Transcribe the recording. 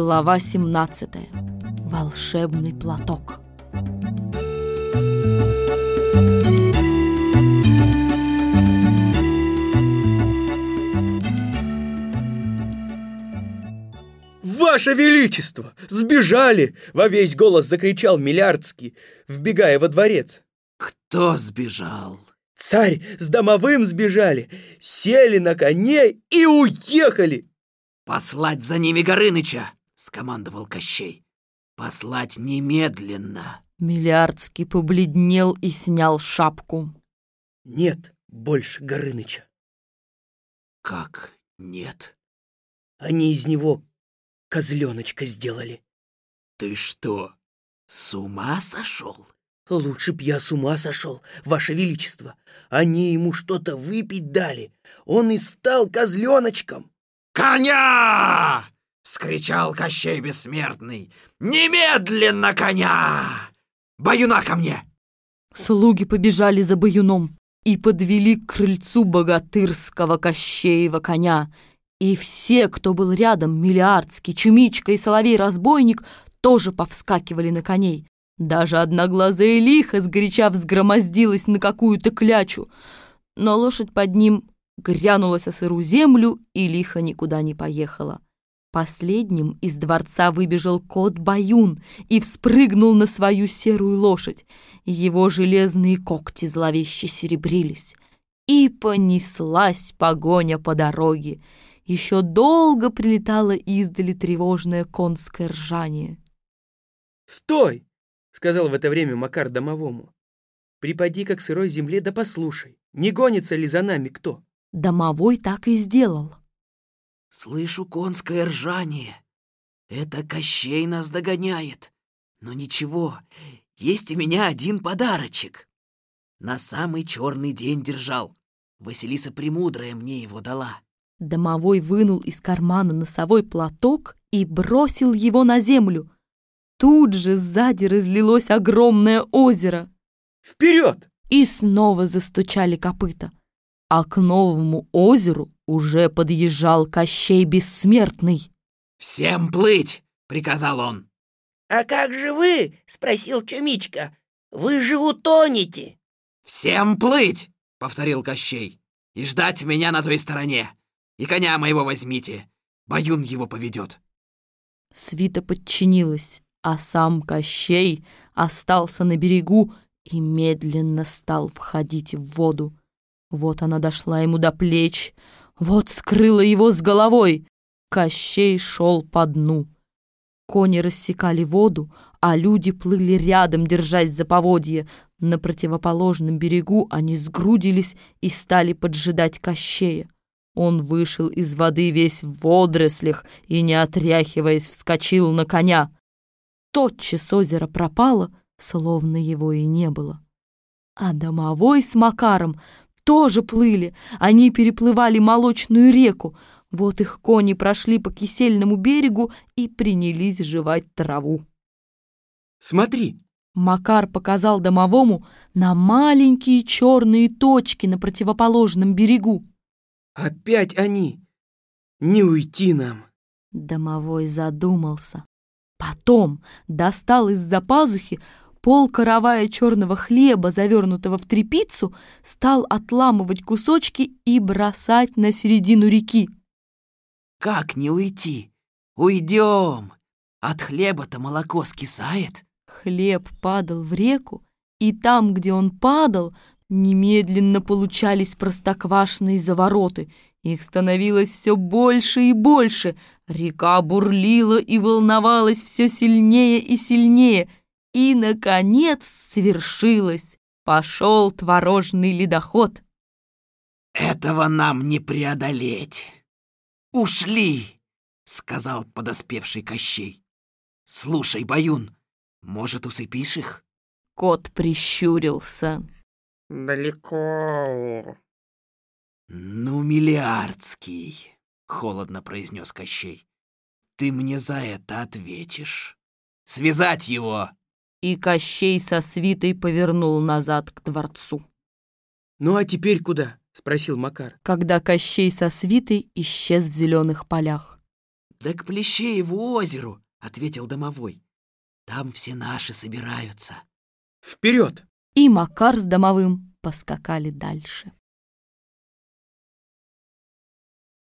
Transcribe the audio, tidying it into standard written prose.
Глава 17. Волшебный платок. «Ваше Величество! Сбежали!» — во весь голос закричал Миллиардский, вбегая во дворец. «Кто сбежал?» «Царь с домовым сбежали, сели на коне и уехали!» «Послать за ними Горыныча!» — скомандовал Кощей. «Послать немедленно!» Миллиардский побледнел и снял шапку. «Нет больше Горыныча». «Как нет?» «Они из него козленочка сделали». «Ты что, с ума сошел?» «Лучше б я с ума сошел, Ваше Величество. Они ему что-то выпить дали. Он и стал козленочком». «Коня!» — вскричал Кощей Бессмертный. «Немедленно коня! Баюна ко мне!» Слуги побежали за баюном и подвели к крыльцу богатырского Кощеева коня. И все, кто был рядом, Миллиардский, Чумичка и Соловей-разбойник, тоже повскакивали на коней. Даже одноглазая лиха сгоряча взгромоздилась на какую-то клячу. Но лошадь под ним грянулась о сырую землю, и лиха никуда не поехала. Последним из дворца выбежал кот Баюн и вспрыгнул на свою серую лошадь. Его железные когти зловеще серебрились. И понеслась погоня по дороге. Еще долго прилетало издали тревожное конское ржание. «Стой!» — сказал в это время Макар домовому. «Припади-ка к сырой земле да послушай, не гонится ли за нами кто?» Домовой так и сделал. «Слышу конское ржание. Это Кощей нас догоняет. Но ничего, есть у меня один подарочек. На самый черный день держал. Василиса Премудрая мне его дала». Домовой вынул из кармана носовой платок и бросил его на землю. Тут же сзади разлилось огромное озеро. «Вперед!» И снова застучали копыта. А к новому озеру уже подъезжал Кощей Бессмертный. «Всем плыть!» — приказал он. «А как же вы?» — спросил Чумичка. «Вы же утонете!» «Всем плыть!» — повторил Кощей. «И ждать меня на той стороне. И коня моего возьмите. Баюн его поведет». Свита подчинилась, а сам Кощей остался на берегу и медленно стал входить в воду. Вот она дошла ему до плеч, вот скрыла его с головой. Кощей шел по дну. Кони рассекали воду, а люди плыли рядом, держась за поводья. На противоположном берегу они сгрудились и стали поджидать Кощея. Он вышел из воды весь в водорослях и, не отряхиваясь, вскочил на коня. Тотчас озеро пропало, словно его и не было. А домовой с Макаром тоже плыли. Они переплывали молочную реку. Вот их кони прошли по кисельному берегу и принялись жевать траву. «Смотри!» Макар показал домовому на маленькие черные точки на противоположном берегу. «Опять они! Не уйти нам!» Домовой задумался. Потом достал из-за пазухи полкоровая черного хлеба, завернутого в тряпицу, стал отламывать кусочки и бросать на середину реки. «Как не уйти? Уйдем! От хлеба-то молоко скисает». Хлеб падал в реку, и там, где он падал, немедленно получались простоквашиные завороты. Их становилось все больше и больше. Река бурлила и волновалась все сильнее и сильнее. И, наконец, свершилось. Пошел творожный ледоход. «Этого нам не преодолеть. Ушли!» — сказал подоспевший Кощей. «Слушай, Баюн, может, усыпишь их?» Кот прищурился. «Далеко». «Ну, Миллиардский!» — холодно произнес Кощей. «Ты мне за это ответишь. Связать его!» И Кощей со свитой повернул назад к дворцу. «Ну а теперь куда?» — спросил Макар. Когда Кощей со свитой исчез в зеленых полях. «Да к Плещееву озеру», — ответил домовой. «Там все наши собираются». Вперед! И Макар с домовым поскакали дальше.